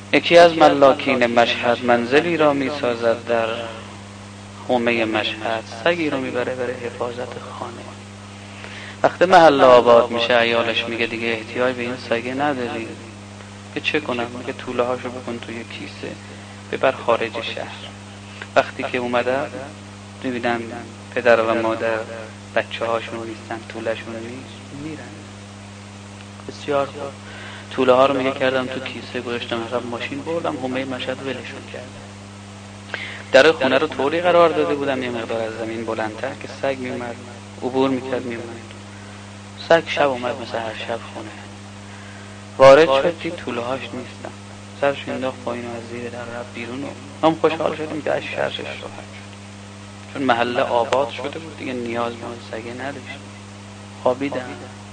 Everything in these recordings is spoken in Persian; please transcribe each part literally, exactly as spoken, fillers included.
یکی از ملاکین مشهد منزلی را می سازد در حومه مشهد، سگی رو میبره برای حفاظت خانه. وقتی محله آباد میشه عیالش میگه دیگه احتیاج به این سگه نداری، که چه کنم؟ میگه توله هاشو بکن توی کیسه ببر خارج شهر. وقتی که اومده میبینن پدر و مادر بچه هاشون نیستن، توله شون نیست، میرن. بسیار خوب. توله ها رو میگه کردم تو کیسه گذاشتم عقب ماشین بردم حومه مشهد ولشون کردم. در خونه رو طوری قرار داده بودم یه مقدار از زمین بلندتر که سگ میومد عبور میکرد میومد. سگ شب اومد مثل هر شب خونه، وارد شد دید توله هاش نیستن، سرش انداخت پایین و از زیر در رفت بیرون. و هم خوشحال شدیم که از شرش راحت شد، چون محله آباد شده بود دیگه نیاز به اون سگه نداشت. خوابیدم،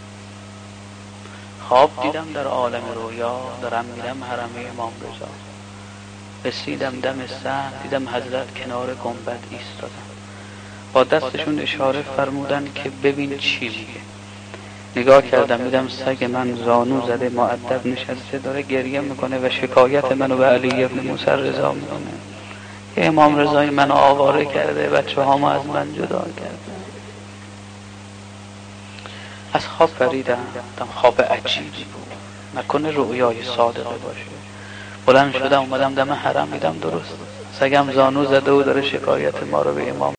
خواب دیدم در عالم رویا دارم میرم حرم امام رضا. رسیدم دم سحر دیدم حضرت کنار گنبد ایستادن، با دستشون اشاره فرمودن که ببین چی میگه. نگاه کردم دیدم سگ من زانو زده مؤدب نشسته داره گریه میکنه و شکایت منو به علی ابن موسی رضا میکنه که امام رضای منو آواره کرده، بچه هامو از من جدا کرده. از خواب پریدم، دیدم خواب عجیبی بود، نکنه رؤیای صادقه باشه. بلند شدم اومدم دم حرم دیدم درست سگم زانو زده و داره شکایت ما رو به امام